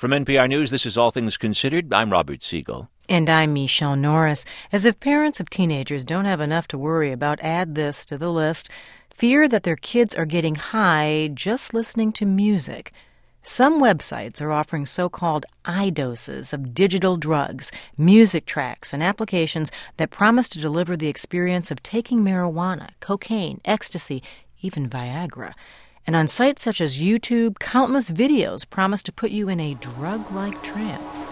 From NPR News, this is All Things Considered. I'm Robert Siegel. And I'm Michelle Norris. As if parents of teenagers don't have enough to worry about, add this to the list: fear that their kids are getting high just listening to music. Some websites are offering so-called iDoses of digital drugs, music tracks, and applications that promise to deliver the experience of taking marijuana, cocaine, ecstasy, even Viagra. And on sites such as YouTube, countless videos promise to put you in a drug-like trance.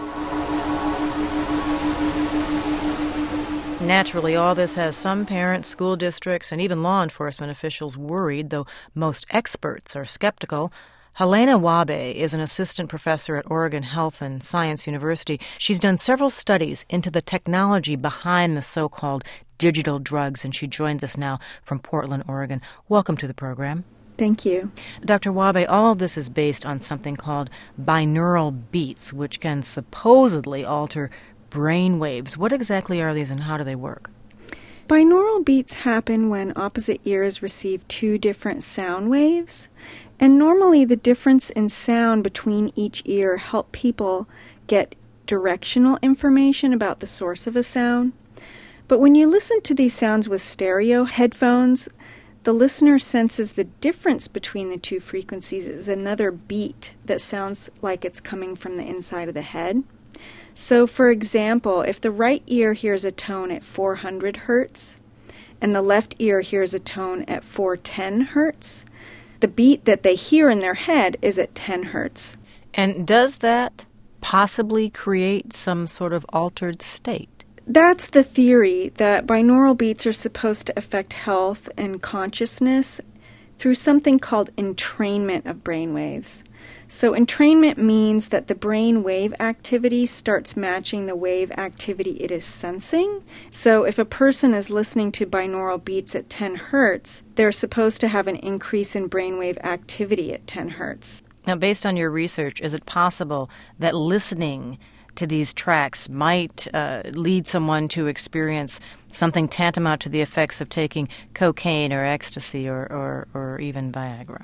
Naturally, all this has some parents, school districts, and even law enforcement officials worried, though most experts are skeptical. Helena Wabe is an assistant professor at Oregon Health and Science University. She's done several studies into the technology behind the so-called digital drugs, and she joins us now from Portland, Oregon. Welcome to the program. Thank you. Dr. Wabe, all of this is based on something called binaural beats, which can supposedly alter brain waves. What exactly are these and how do they work? Binaural beats happen when opposite ears receive two different sound waves. And normally the difference in sound between each ear help people get directional information about the source of a sound. But when you listen to these sounds with stereo headphones, the listener senses the difference between the two frequencies is another beat that sounds like it's coming from the inside of the head. So, for example, if the right ear hears a tone at 400 hertz and the left ear hears a tone at 410 hertz, the beat that they hear in their head is at 10 hertz. And does that possibly create some sort of altered state? That's the theory, that binaural beats are supposed to affect health and consciousness through something called entrainment of brainwaves. So entrainment means that the brain wave activity starts matching the wave activity it is sensing. So if a person is listening to binaural beats at 10 hertz, they're supposed to have an increase in brainwave activity at 10 hertz. Now, based on your research, is it possible that listening to these tracks might lead someone to experience something tantamount to the effects of taking cocaine or ecstasy or even Viagra?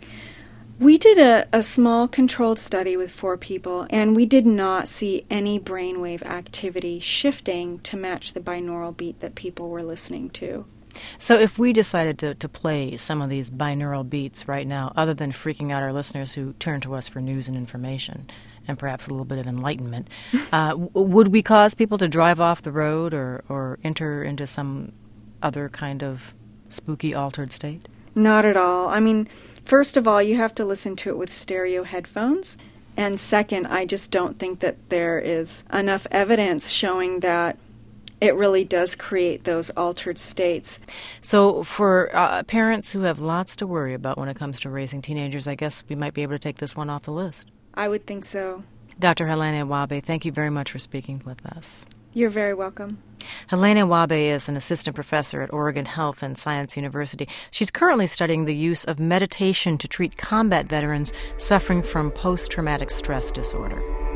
We did a small controlled study with 4 people, and we did not see any brainwave activity shifting to match the binaural beat that people were listening to. So if we decided to play some of these binaural beats right now, other than freaking out our listeners who turn to us for news and information and perhaps a little bit of enlightenment, would we cause people to drive off the road or enter into some other kind of spooky altered state? Not at all. I mean, first of all, you have to listen to it with stereo headphones. And second, I just don't think that there is enough evidence showing that it really does create those altered states. So for parents who have lots to worry about when it comes to raising teenagers, I guess we might be able to take this one off the list. I would think so. Dr. Helena Wabe, thank you very much for speaking with us. You're very welcome. Helena Wabe is an assistant professor at Oregon Health and Science University. She's currently studying the use of meditation to treat combat veterans suffering from post-traumatic stress disorder.